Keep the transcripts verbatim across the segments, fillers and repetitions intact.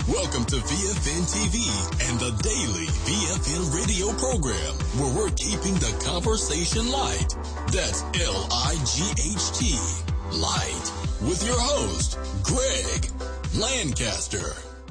Welcome to V F N T V and the daily V F N radio program, where we're keeping the conversation light. That's L I G H T, light, with your host, Greg Lancaster.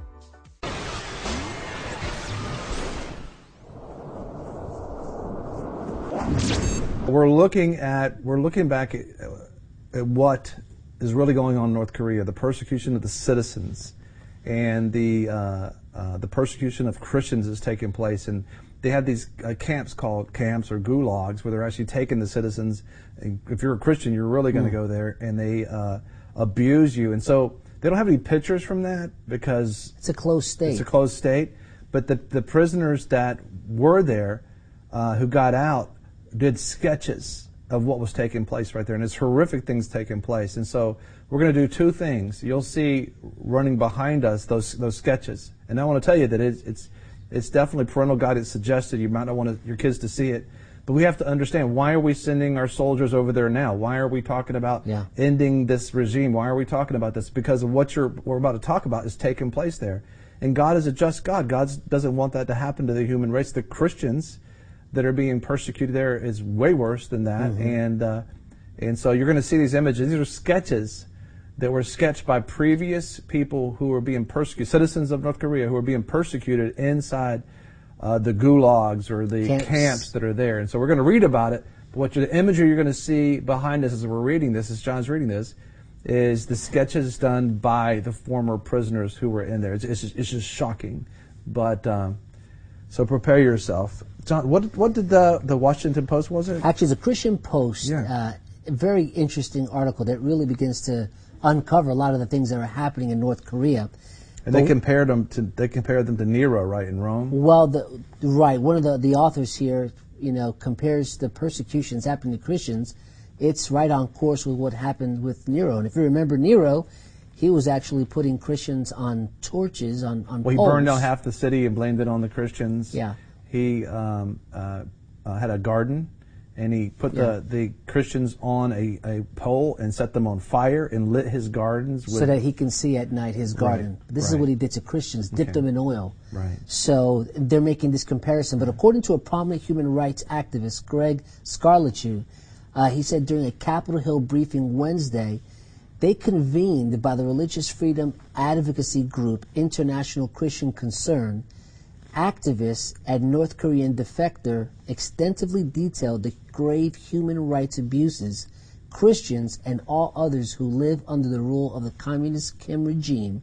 We're looking at, we're looking back at, at what is really going on in North Korea, the persecution of the citizens, and the uh, uh, the persecution of Christians is taking place. And they have these uh, camps called camps or gulags, where they're actually taking the citizens. And if you're a Christian, you're really going to mm. go there, and they uh, abuse you. And so they don't have any pictures from that because it's a closed state. It's a closed state. But the the prisoners that were there, uh, who got out, did sketches of what was taking place right there, and it's horrific things taking place. And so we're going to do two things. You'll see running behind us those those sketches, and I want to tell you that it's it's, it's definitely parental guidance suggested. You might not want to, your kids to see it, but we have to understand, why are we sending our soldiers over there now? Why are we talking about yeah. ending this regime? Why are we talking about this? Because of what you're we're about to talk about is taking place there, and God is a just God. God doesn't want that to happen to the human race. The Christians that are being persecuted there is way worse than that. Mm-hmm. And uh, and so you're going to see these images. These are sketches that were sketched by previous people who were being persecuted, citizens of North Korea who were being persecuted inside uh, the gulags or the camps. camps that are there. And so we're going to read about it. But what the imagery you're going to see behind us as we're reading this, as John's reading this, is the sketches done by the former prisoners who were in there. It's, it's, just, it's just shocking. But um, so prepare yourself. John, what what did the the Washington Post, was it? Actually, the Christian Post, yeah. uh, a very interesting article that really begins to uncover a lot of the things that are happening in North Korea. And but, they compared them to they compared them to Nero, right, in Rome. Well, the, right. One of the, the authors here, you know, compares the persecutions happening to Christians. It's right on course with what happened with Nero. And if you remember Nero, he was actually putting Christians on torches, on on. Well, he poles. burned down half the city and blamed it on the Christians. Yeah. He um, uh, uh, had a garden, and he put yeah. the, the Christians on a, a pole and set them on fire and lit his gardens. With, so that he can see at night his garden. Right, this right. is what he did to Christians, dipped okay. them in oil. Right. So they're making this comparison. But according to a prominent human rights activist, Greg Scarlett, uh, he said during a Capitol Hill briefing Wednesday, they convened by the religious freedom advocacy group International Christian Concern. Activists at North Korean defector extensively detailed the grave human rights abuses Christians and all others who live under the rule of the communist Kim regime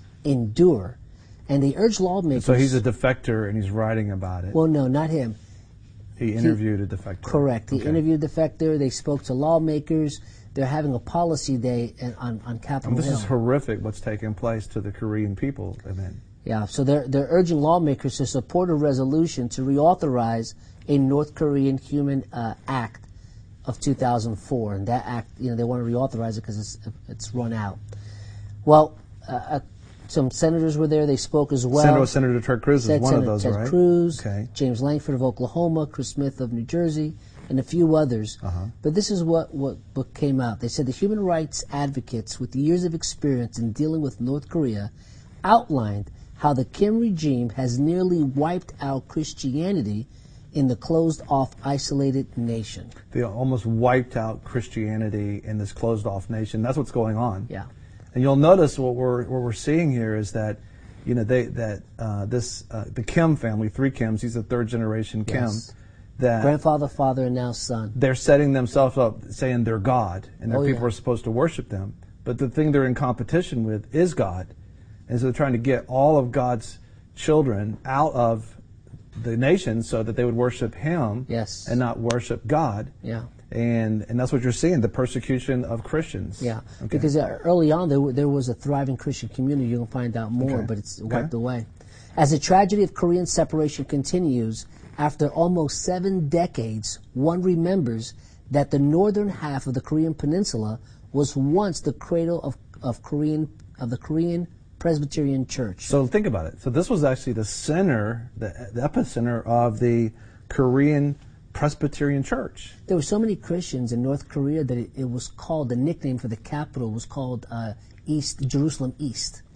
endure. And they urge lawmakers... So he's a defector and he's writing about it. Well, no, not him. He interviewed he, a defector. Correct. He okay. interviewed a defector. They spoke to lawmakers. They're having a policy day on, on Capitol Hill. This Hill. is horrific what's taking place to the Korean people, I mean. Yeah, so they're they're urging lawmakers to support a resolution to reauthorize a North Korean Human uh, Act of two thousand four, and that act, you know, they want to reauthorize it because it's it's run out. Well, uh, uh, some senators were there; they spoke as well. Senator, Senator Ted Cruz is one Senator of those, Ted right? Cruz, okay. James Lankford of Oklahoma, Chris Smith of New Jersey, and a few others. Uh-huh. But this is what, what what came out. They said the human rights advocates with years of experience in dealing with North Korea outlined how the Kim regime has nearly wiped out Christianity in the closed-off, isolated nation. They almost wiped out Christianity in this closed-off nation. That's what's going on. Yeah. And you'll notice what we're what we're seeing here is that, you know, they that uh, this uh, the Kim family, three Kims, he's a third-generation Kim. Yes. That grandfather, father, and now son. They're setting themselves up, saying they're God, and their oh, people yeah. are supposed to worship them. But the thing they're in competition with is God. And so they're trying to get all of God's children out of the nation so that they would worship Him yes. and not worship God. Yeah. And and that's what you're seeing, the persecution of Christians. Yeah, okay. because uh, early on there, there was a thriving Christian community. You'll find out more, okay. but it's okay. wiped away. As the tragedy of Korean separation continues, after almost seven decades, one remembers that the northern half of the Korean peninsula was once the cradle of, of Korean of the Korean Presbyterian Church. So think about it. So this was actually the center, the, the epicenter of the Korean Presbyterian Church. There were so many Christians in North Korea that it, it was called, the nickname for the capital was called uh, East Jerusalem East.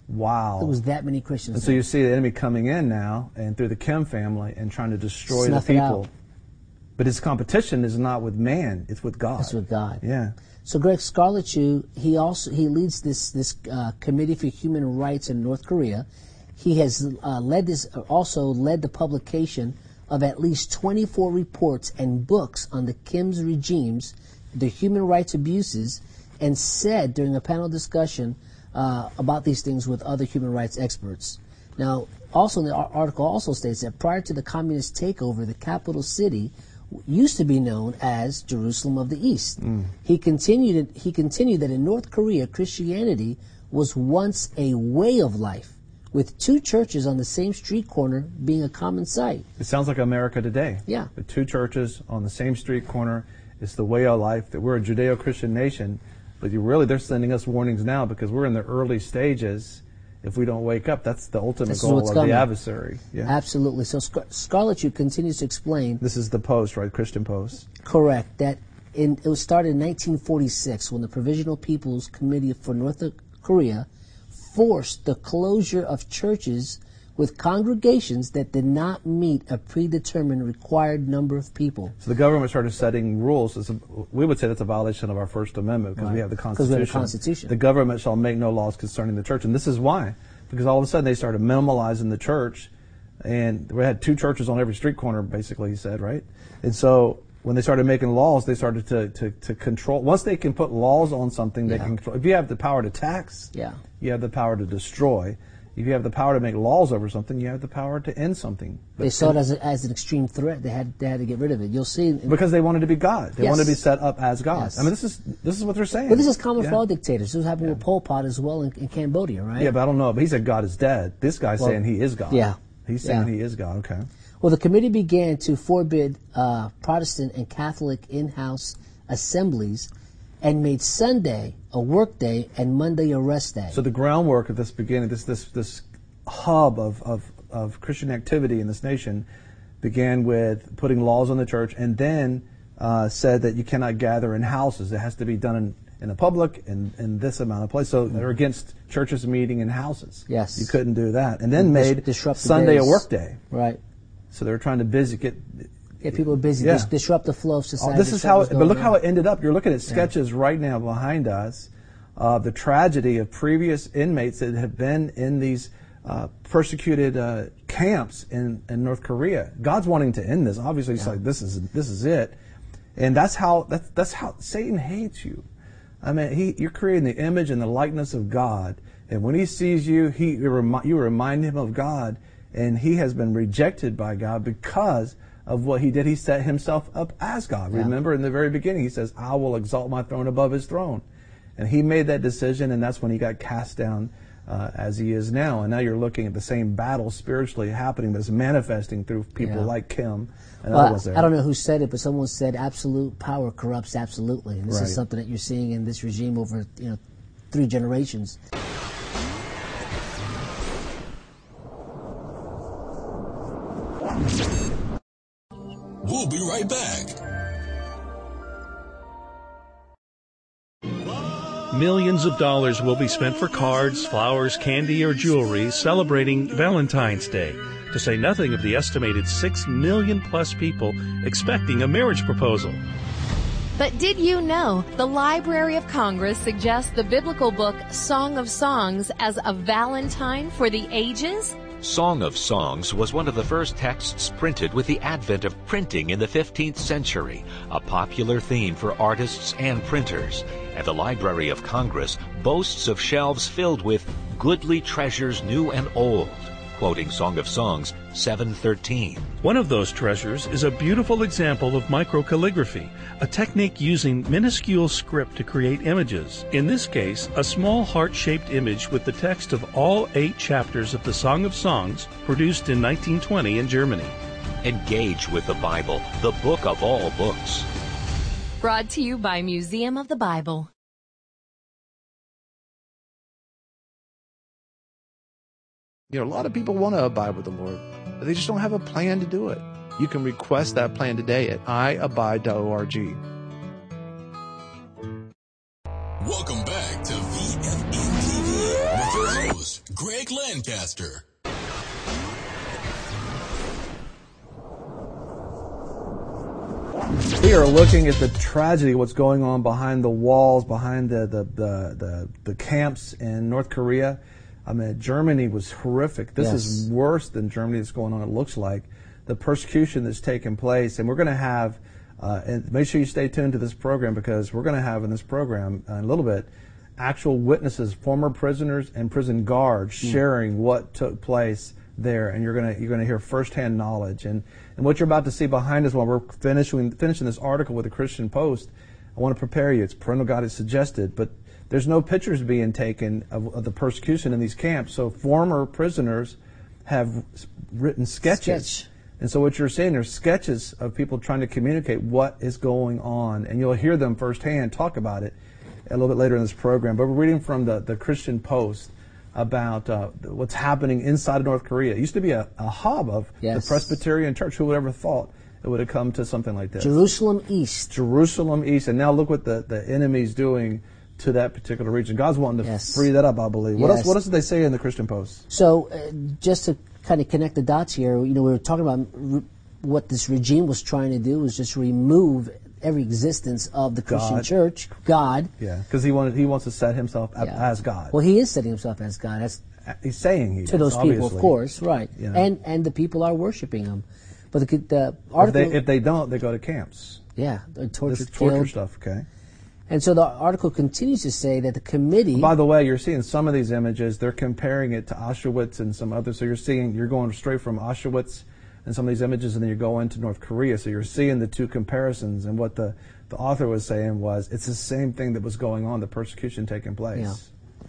Wow. There was that many Christians. And so you see the enemy coming in now and through the Kim family and trying to destroy Snuff the it people. out. But his competition is not with man, it's with God. It's with God. Yeah. So Greg Scarlett, he also he leads this this uh, Committee for Human Rights in North Korea. He has uh, led this also led the publication of at least twenty-four reports and books on the Kim's regimes, the human rights abuses, and said during a panel discussion uh, about these things with other human rights experts. Now, also the article also states that prior to the communist takeover, the capital city used to be known as Jerusalem of the East. Mm. He continued he continued that in North Korea, Christianity was once a way of life, with two churches on the same street corner being a common sight. It sounds like America today. Yeah. The two churches on the same street corner. It's the way of life, that we're a Judeo-Christian nation, but you really, they're sending us warnings now because we're in the early stages. If we don't wake up, that's the ultimate That's goal of coming. the adversary. Yeah. Absolutely. So Scar- Scarlett continues to explain. This is the Post, right? Christian Post. Correct. That in, it was started in nineteen forty-six when the Provisional People's Committee for North Korea forced the closure of churches with congregations that did not meet a predetermined required number of people. So the government started setting rules. It's a, we would say that's a violation of our First Amendment because right. we have the Constitution. Constitution. We have the Constitution. The government shall make no laws concerning the church. And this is why. Because all of a sudden they started minimalizing the church. And we had two churches on every street corner, basically, he said, right? And so when they started making laws, they started to, to, to control. Once they can put laws on something, they yeah. can control. If you have the power to tax, yeah. you have the power to destroy. If you have the power to make laws over something, you have the power to end something. But they saw it as, a, as an extreme threat. They had they had to get rid of it. You'll see. In, because they wanted to be God. They yes. wanted to be set up as God. Yes. I mean, this is this is what they're saying. But this is common yeah. for all dictators. This happened yeah. with Pol Pot as well in, in Cambodia, right? Yeah, but I don't know. But he said God is dead. This guy's well, saying he is God. Yeah. He's saying yeah. he is God. Okay. Well, the committee began to forbid uh, Protestant and Catholic in-house assemblies and made Sunday a work day and Monday a rest day. So the groundwork of this beginning, this this this hub of, of, of Christian activity in this nation began with putting laws on the church and then uh, said that you cannot gather in houses. It has to be done in, in a public in, in this amount of place. So they're against churches meeting in houses. Yes. You couldn't do that. And then Dis- made disrupt the Sunday days. a work day. Right. So they were trying to busy get Get people busy, yeah. dis- disrupt the flow of society. Oh, this is how, it, but look on. how it ended up. You're looking at sketches yeah. right now behind us of the tragedy of previous inmates that have been in these uh, persecuted uh, camps in, in North Korea. God's wanting to end this. Obviously, it's yeah. like this is this is it, and that's how that's that's how Satan hates you. I mean, he you're creating the image and the likeness of God, and when he sees you, he you remind, you remind him of God, and he has been rejected by God because of what he did. He set himself up as God. Yeah. Remember, in the very beginning, he says, "I will exalt my throne above his throne," and he made that decision, and that's when he got cast down. Uh, as he is now, and now you're looking at the same battle spiritually happening, but it's manifesting through people yeah. like Kim and well, other ones there. I don't know who said it, but someone said absolute power corrupts absolutely, and this right. is something that you're seeing in this regime over you know three generations. We'll be right back. Millions of dollars will be spent for cards, flowers, candy, or jewelry celebrating Valentine's Day, to say nothing of the estimated six million plus people expecting a marriage proposal. But did you know the Library of Congress suggests the biblical book Song of Songs as a Valentine for the ages? Song of Songs was one of the first texts printed with the advent of printing in the fifteenth century, a popular theme for artists and printers. And the Library of Congress boasts of shelves filled with goodly treasures new and old, quoting Song of Songs seven thirteen. One of those treasures is a beautiful example of microcalligraphy, a technique using minuscule script to create images. In this case, a small heart-shaped image with the text of all eight chapters of the Song of Songs, produced in nineteen twenty in Germany. Engage with the Bible, the book of all books. Brought to you by Museum of the Bible. You know, a lot of people want to abide with the Lord, but they just don't have a plan to do it. You can request that plan today at i abide dot org. Welcome back to V F N T V with your host, Greg Lancaster. We are looking at the tragedy, what's going on behind the walls, behind the, the, the, the, the camps in North Korea. I mean, Germany was horrific. This Yes. is worse than Germany that's going on, it looks like. The persecution that's taken place. And we're going to have, uh, and make sure you stay tuned to this program, because we're going to have in this program uh, in a little bit actual witnesses, former prisoners and prison guards Mm. sharing what took place there, and you're going to you're going to hear firsthand knowledge. And and what you're about to see behind us while we're finishing finishing this article with the Christian Post, I want to prepare you. It's parental guidance suggested, but there's no pictures being taken of, of the persecution in these camps. So former prisoners have written sketches. Sketch. And so what you're seeing are sketches of people trying to communicate what is going on, and you'll hear them firsthand talk about it a little bit later in this program. But we're reading from the, the Christian Post about uh, what's happening inside of North Korea. It used to be a, a hub of Yes. the Presbyterian Church. Who would ever thought it would have come to something like this? Jerusalem East. Jerusalem East. And now look what the, the enemy's doing to that particular region. God's wanting to Yes. free that up, I believe. What Yes. else? What else did they say in the Christian Post? So, uh, just to kind of connect the dots here, you know, we were talking about re- what this regime was trying to do was just remove every existence of the Christian God. church, God. Yeah, because he wanted he wants to set himself up Yeah. as God. Well, he is setting himself as God. That's He's saying he to is, those people, obviously. of course, right? Yeah. And and the people are worshiping him. But the, the If article, they, if they don't, they go to camps. yeah, they're tortured, This torture killed. stuff, okay? And so the article continues to say that the committee. By the way, you're seeing some of these images. They're comparing it to Auschwitz and some others. So you're seeing, you're going straight from Auschwitz and some of these images, and then you're going to North Korea. So you're seeing the two comparisons. And what the, the author was saying was, it's the same thing that was going on, the persecution taking place. Yeah.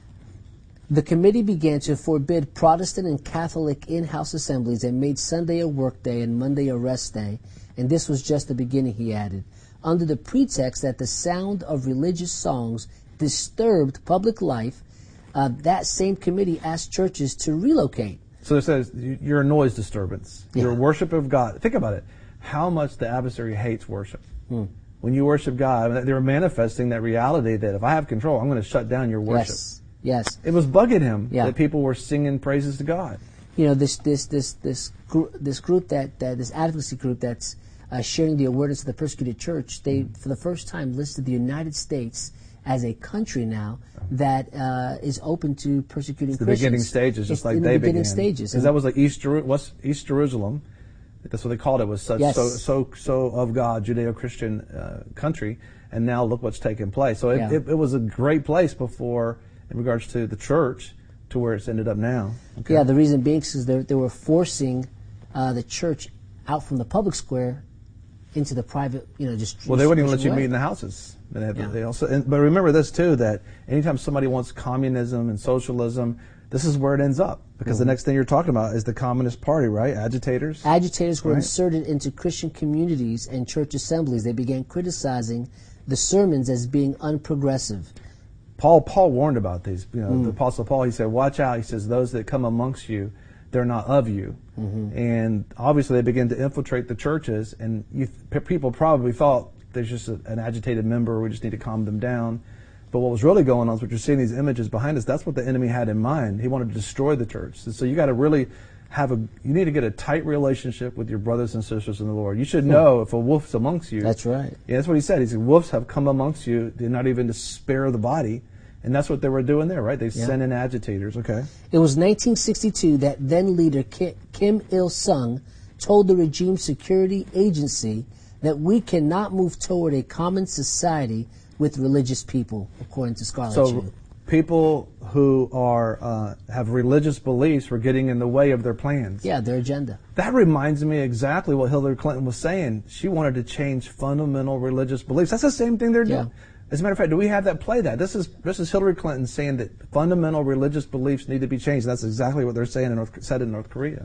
The committee began to forbid Protestant and Catholic in-house assemblies and made Sunday a work day and Monday a rest day. And this was just the beginning, he added, under the pretext that the sound of religious songs disturbed public life. Uh, that same committee asked churches to relocate. So it says, you- you're a noise disturbance. Yeah. You're a worship of God. Think about it. How much the adversary hates worship. Hmm. When you worship God, they were manifesting that reality that if I have control, I'm going to shut down your worship. Yes. Yes. It was bugging him Yeah. that people were singing praises to God. You know, this this this this group this group that, that this advocacy group that's uh, sharing the awareness of the persecuted church. They, for the first time, listed the United States as a country now that uh, is open to persecuting It's the Christians. beginning stages, just It's like in they the beginning began. stages. Because that was like East, Jeru- what's East Jerusalem. That's what they called it. Was such Yes. so so so of God, Judeo-Christian uh, country, and now look what's taken place. So it, Yeah. it, it was a great place before, in regards to the church, to where it's ended up now. Okay. Yeah, the reason being is they they were forcing uh, the church out from the public square into the private, you know, just Well, they wouldn't even let you way. meet in the houses. They had to- Yeah. they also, and, but remember this too, that anytime somebody wants communism and socialism, this is where it ends up. Because the next thing you're talking about is the Communist Party, right? Agitators. Agitators were Right. inserted into Christian communities and church assemblies. They began criticizing the sermons as being unprogressive. Paul Paul warned about these. You know, Mm. the Apostle Paul, he said, watch out. He says, those that come amongst you, they're not of you. Mm-hmm. And obviously they begin to infiltrate the churches, and you, p- people probably thought there's just a, an agitated member, we just need to calm them down. But what was really going on is what you're seeing these images behind us, that's what the enemy had in mind. He wanted to destroy the church. So you got to really have a, you need to get a tight relationship with your brothers and sisters in the Lord. You should know if a wolf's amongst you. That's right. Yeah, that's what he said. He said, wolves have come amongst you, they're not even to spare the body. And that's what they were doing there, right? They Yeah. sent in agitators, okay? It was nineteen sixty-two that then leader Ki- Kim Il-sung told the regime security agency that we cannot move toward a common society with religious people, according to Scarlett So Chu. people who are uh, have religious beliefs were getting in the way of their plans. Yeah, their agenda. That reminds me exactly what Hillary Clinton was saying. She wanted to change fundamental religious beliefs. That's the same thing they're Yeah. doing. As a matter of fact, do we have that play that? This is this is Hillary Clinton saying that fundamental religious beliefs need to be changed. That's exactly what they're saying in North, said in North Korea.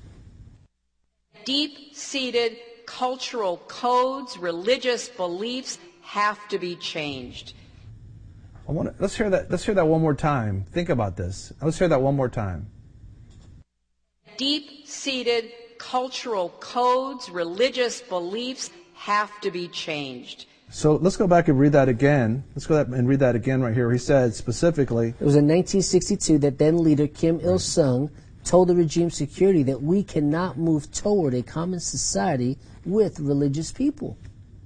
Deep-seated cultural codes, religious beliefs have to be changed. I want to, let's hear that. Let's hear that one more time. Think about this. Let's hear that one more time. Deep-seated cultural codes, religious beliefs have to be changed. So let's go back and read that again. Let's go back and read that again right here. He said specifically, it was in nineteen sixty-two that then leader Kim Il-sung told the regime security that we cannot move toward a common society with religious people.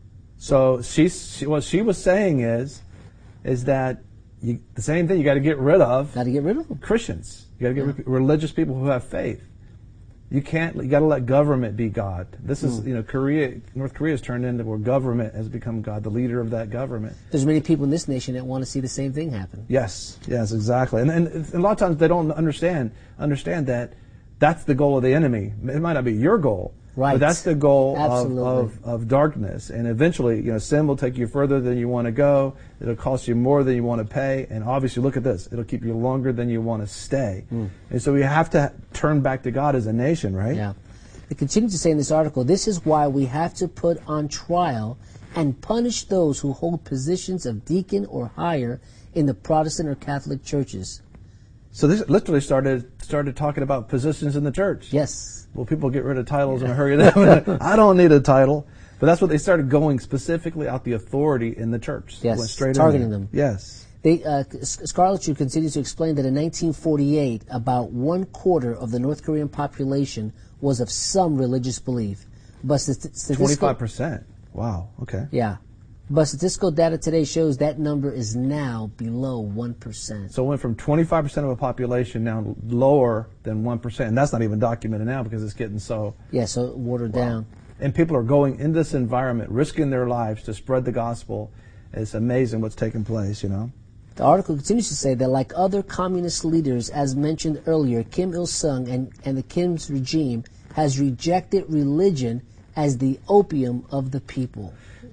So she, she what she was saying is, is that you, the same thing. You got to get rid of. Got to get rid of them. Christians. You got to get Yeah. rid of religious people who have faith. You can't. You got to let government be God. This is, Mm. you know, Korea. North Korea has turned into where government has become God, the leader of that government. There's many people in this nation that want to see the same thing happen. Yes, yes, exactly. And, and, and a lot of times they don't understand understand that that's the goal of the enemy. It might not be your goal, Right. but that's the goal of, Absolutely. of, of darkness. And eventually, you know, sin will take you further than you want to go. It'll cost you more than you want to pay. And obviously, look at this. It'll keep you longer than you want to stay. Mm. And so we have to turn back to God as a nation, right? Yeah. They continue to say in this article, this is why we have to put on trial and punish those who hold positions of deacon or higher in the Protestant or Catholic churches. So this literally started started talking about positions in the church. Yes. Well, people get rid of titles in a hurry. I don't need a title. But that's what they started going specifically out the authority in the church. Yes, Went straight targeting in there. them. Yes. They, uh, Scarlett continues to explain that in nineteen forty-eight, about one quarter of the North Korean population was of some religious belief. But statistical, twenty-five percent. Wow. Okay. Yeah. But statistical data today shows that number is now below one percent. So it went from twenty-five percent of a population now lower than one percent. And that's not even documented now because it's getting so... Yeah, so watered wow. down. And people are going in this environment, risking their lives to spread the gospel. It's amazing what's taking place, you know. The article continues to say that like other communist leaders, as mentioned earlier, Kim Il-sung and, and the Kim's regime has rejected religion as the opium of the people.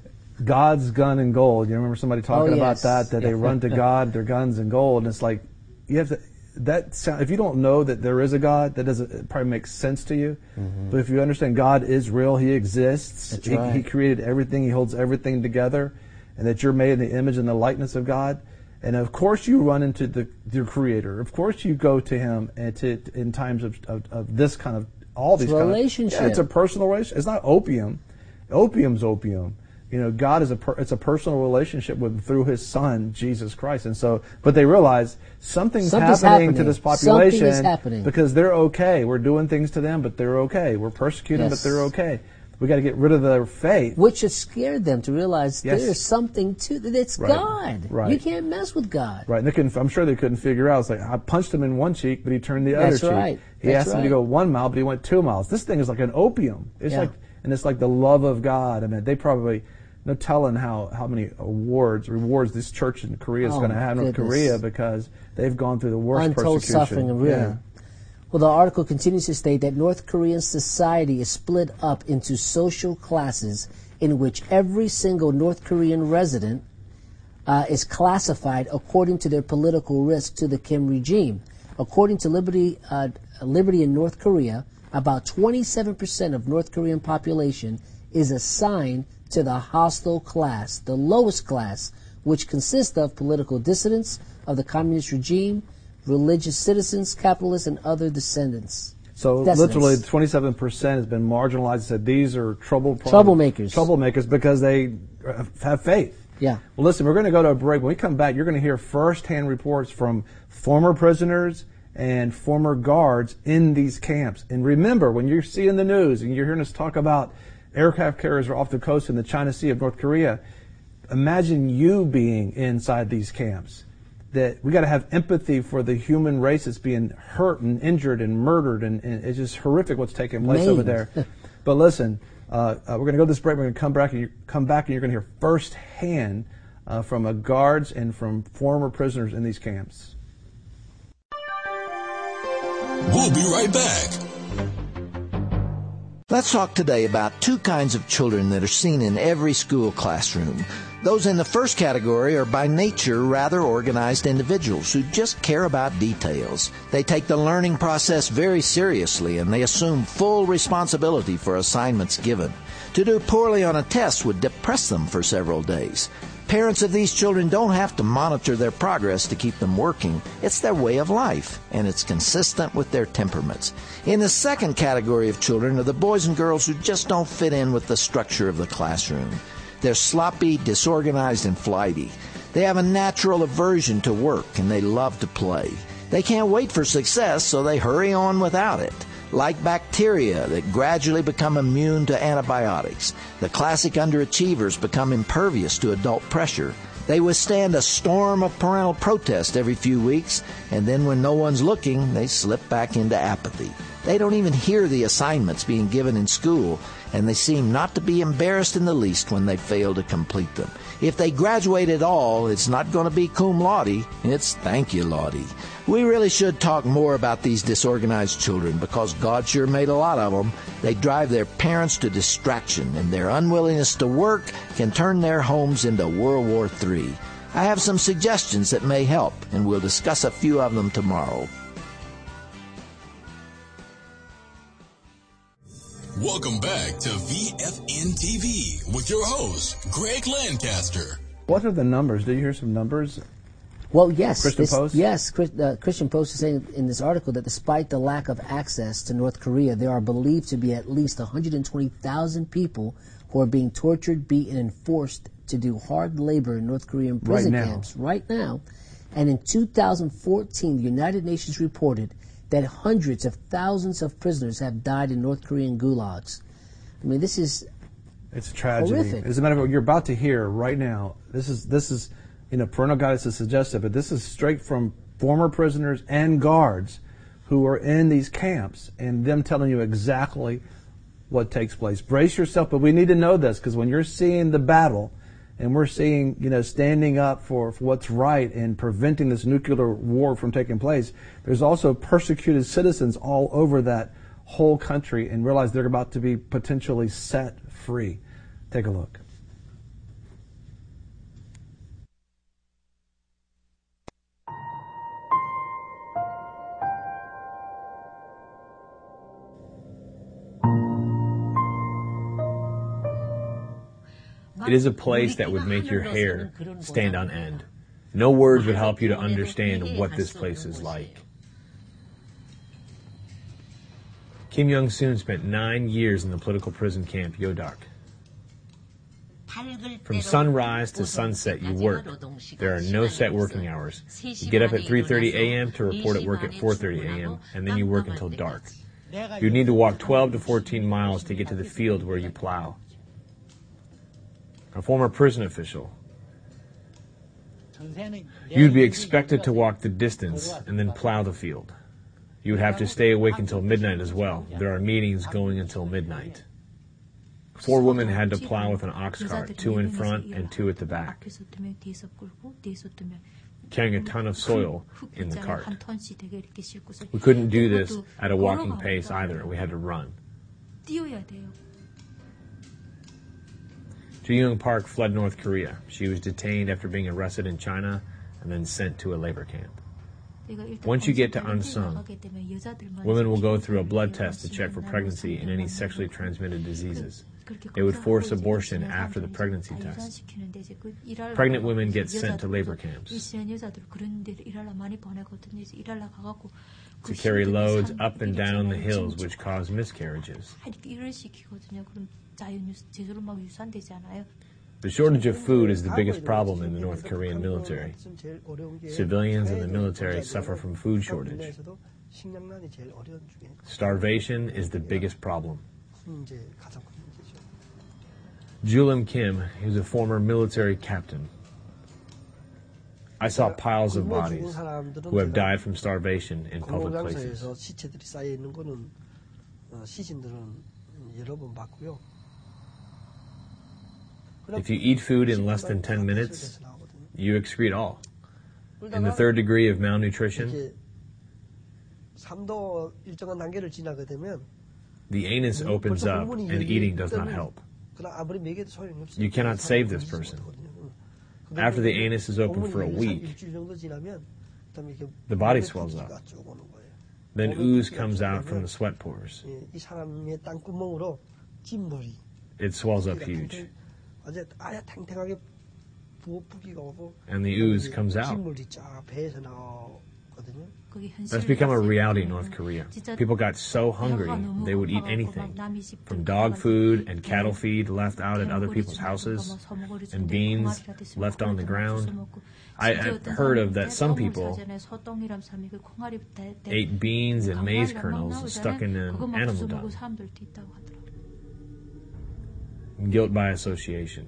God's gun and gold. You remember somebody talking Oh, about yes. that, that Yeah. they run to God, their guns and gold. And it's like, you have to, that sound, if you don't know that there is a God, that doesn't it probably make sense to you. Mm-hmm. But if you understand God is real, He exists. That's he, right. he created everything. He holds everything together. And that you're made in the image and the likeness of God. And of course you run into the, your Creator. Of course you go to Him and to, in times of, of, of this kind of, all these It's a kind relationship. of, yeah, it's a personal relationship. It's not opium. Opium's opium. You know, God is a per, it's a personal relationship with through His Son Jesus Christ, and so. But they realize something's, Something's happening, happening. to this population Something is happening. because they're okay. We're doing things to them, but they're okay. We're persecuting, Yes. but they're okay. We got to get rid of their faith. Which has scared them to realize Yes. there's something to that. It's Right. God. Right. You can't mess with God. Right, and they couldn't, I'm sure they couldn't figure out. It's like I punched him in one cheek, but he turned the That's other right. cheek. He That's asked him to right. go one mile, but he went two miles. This thing is like an opium. It's Yeah. like, and it's like the love of God. I mean, they probably no telling how, how many awards, rewards this church in Korea is Oh, going to have in North goodness. Korea because they've gone through the worst Untold persecution. suffering and ruin. Yeah. Well, the article continues to state that North Korean society is split up into social classes in which every single North Korean resident uh, is classified according to their political risk to the Kim regime. According to Liberty, uh, Liberty in North Korea, about twenty-seven percent of North Korean population is assigned to the hostile class, the lowest class, which consists of political dissidents of the communist regime, religious citizens, capitalists, and other descendants. So Descendants. literally twenty-seven percent has been marginalized. Said these are trouble Troublemakers. Troublemakers because they have faith. Yeah. Well, listen, we're going to go to a break. When we come back, you're going to hear firsthand reports from former prisoners and former guards in these camps. And remember, when you're seeing the news and you're hearing us talk about aircraft carriers are off the coast in the China Sea of North Korea, imagine you being inside these camps. That we got to have empathy for the human race that's being hurt and injured and murdered, and, and it's just horrific what's taking place Maimed. over there. But listen, uh, uh, we're going to go to this break. We're going to come back and you, come back, and you're going to hear firsthand uh, from uh, guards and from former prisoners in these camps. We'll be right back. Let's talk today about two kinds of children that are seen in every school classroom. Those in the first category are by nature rather organized individuals who just care about details. They take the learning process very seriously and they assume full responsibility for assignments given. To do poorly on a test would depress them for several days. Parents of these children don't have to monitor their progress to keep them working. It's their way of life, and it's consistent with their temperaments. In the second category of children are the boys and girls who just don't fit in with the structure of the classroom. They're sloppy, disorganized, and flighty. They have a natural aversion to work, and they love to play. They can't wait for success, so they hurry on without it. Like bacteria that gradually become immune to antibiotics, the classic underachievers become impervious to adult pressure. They withstand a storm of parental protest every few weeks, and then when no one's looking, they slip back into apathy. They don't even hear the assignments being given in school, and they seem not to be embarrassed in the least when they fail to complete them. If they graduate at all, it's not going to be cum laude, it's thank you laude. We really should talk more about these disorganized children because God sure made a lot of them. They drive their parents to distraction, and their unwillingness to work can turn their homes into World War Three. I have some suggestions that may help, and we'll discuss a few of them tomorrow. Welcome back to V F N T V with your host, Greg Lancaster. What are the numbers? Do you hear some numbers? Well, yes. Christian this, Post? Yes, uh, Christian Post is saying in this article that despite the lack of access to North Korea, there are believed to be at least one hundred twenty thousand people who are being tortured, beaten, and forced to do hard labor in North Korean prison right camps right now. And in two thousand fourteen, the United Nations reported that hundreds of thousands of prisoners have died in North Korean gulags. I mean, this is It's a tragedy. horrific. As a matter of fact, you're about to hear right now, this is, this is, you know, parental guidance is suggested, but this is straight from former prisoners and guards who are in these camps and them telling you exactly what takes place. Brace yourself, but we need to know this because when you're seeing the battle and we're seeing, you know, standing up for, for what's right and preventing this nuclear war from taking place, there's also persecuted citizens all over that whole country and realize they're about to be potentially set free. Take a look. It is a place that would make your hair stand on end. No words would help you to understand what this place is like. Kim Jong-soon spent nine years in the political prison camp Yodak. From sunrise to sunset, you work. There are no set working hours. You get up at three thirty a.m. to report at work at four thirty a.m., and then you work until dark. You need to walk twelve to fourteen miles to get to the field where you plow. A former prison official. You'd be expected to walk the distance and then plow the field. You would have to stay awake until midnight as well. There are meetings going until midnight. Four women had to plow with an ox cart, two in front and two at the back, carrying a ton of soil in the cart. We couldn't do this at a walking pace either. We had to run. Ji-young Park fled North Korea. She was detained after being arrested in China and then sent to a labor camp. Once you get to Ansung, women will go through a blood test to check for pregnancy and any sexually transmitted diseases. They would force abortion after the pregnancy test. Pregnant women get sent to labor camps to carry loads up and down the hills, which cause miscarriages. The shortage of food is the biggest problem in the North Korean military. Civilians in the military suffer from food shortage. Starvation is the biggest problem. Julim Kim is a former military captain. I saw piles of bodies who have died from starvation in public places. If you eat food in less than ten minutes, you excrete all. In the third degree of malnutrition, the anus opens up and eating does not help. You cannot save this person. After the anus is open for a week, the body swells up. Then ooze comes out from the sweat pores. It swells up huge. And the ooze comes out. That's become a reality in North Korea. People got so hungry they would eat anything, from dog food and cattle feed left out at other people's houses, and beans left on the ground. I, I've heard of that some people ate beans and maize kernels stuck in an animal dung. Guilt by association.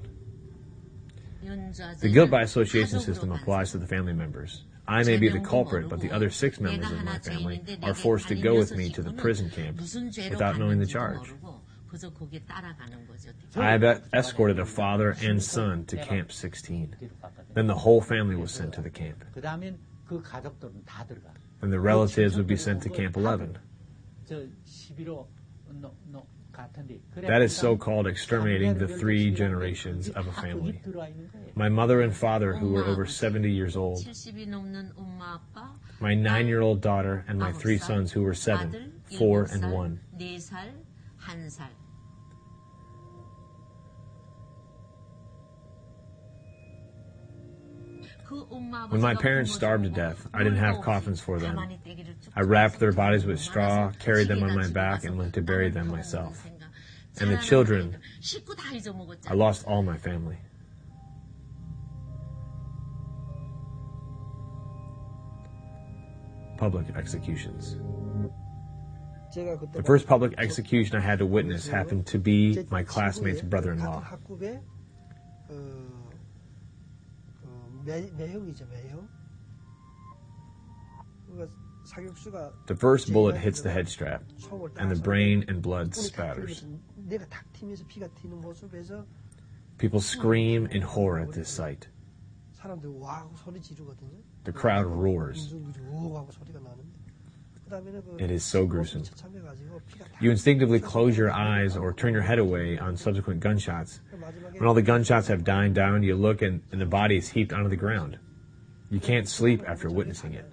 The guilt by association system applies to the family members. I may be the culprit, but the other six members of my family are forced to go with me to the prison camp without knowing the charge. I have escorted a father and son to Camp sixteen. Then the whole family was sent to the camp. And the relatives would be sent to Camp eleven. That is so-called exterminating the three generations of a family. My mother and father, who were over seventy years old, my nine-year-old daughter, and my three sons, who were seven, four, and one. When my parents starved to death, I didn't have coffins for them. I wrapped their bodies with straw, carried them on my back, and went to bury them myself. And the children, I lost all my family. Public executions. The first public execution I had to witness happened to be my classmate's brother-in-law. The first bullet hits the head strap, and the brain and blood spatters. People scream in horror at this sight. The crowd roars. It is so gruesome. You instinctively close your eyes or turn your head away on subsequent gunshots. When all the gunshots have died down, you look and, and the body is heaped onto the ground. You can't sleep after witnessing it.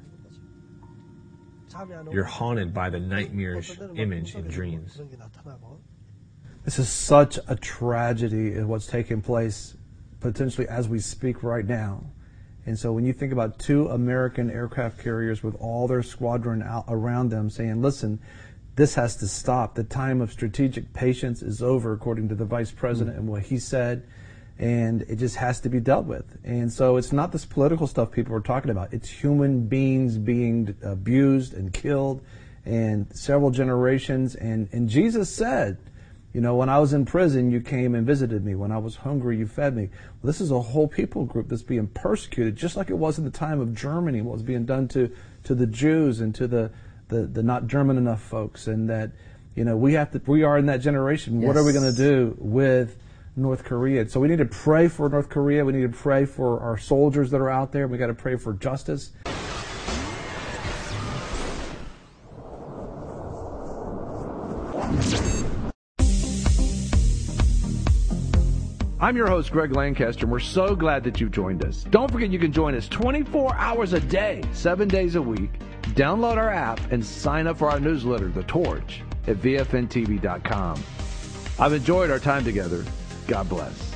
You're haunted by the nightmarish image in dreams. This is such a tragedy in what's taking place potentially as we speak right now. And so when you think about two American aircraft carriers with all their squadron out around them saying, listen, this has to stop. The time of strategic patience is over, according to the vice president and what he said, and it just has to be dealt with. And so it's not this political stuff people are talking about. It's human beings being abused and killed, and several generations. And, and Jesus said, you know, when I was in prison, you came and visited me. When I was hungry, you fed me. Well, this is a whole people group that's being persecuted, just like it was in the time of Germany, what was being done to, to the Jews and to the, the, the not German enough folks. And that, you know, we have to, we are in that generation. Yes. What are we going to do with North Korea? So we need to pray for North Korea. We need to pray for our soldiers that are out there. We got to pray for justice. I'm your host, Greg Lancaster, and we're so glad that you've joined us. Don't forget you can join us twenty-four hours a day, seven days a week. Download our app and sign up for our newsletter, The Torch, at V F N T V dot com. I've enjoyed our time together. God bless.